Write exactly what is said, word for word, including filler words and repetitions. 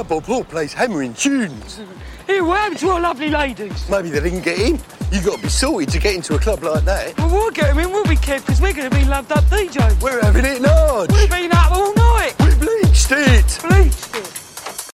club Bob Hall plays hammering tunes. Hey, what happened to our lovely ladies? Maybe they didn't get in. You got to be sorted to get into a club like that. Well, we'll get them in, we'll be kept, because we're going to be loved up D Js. We're having it large. What do you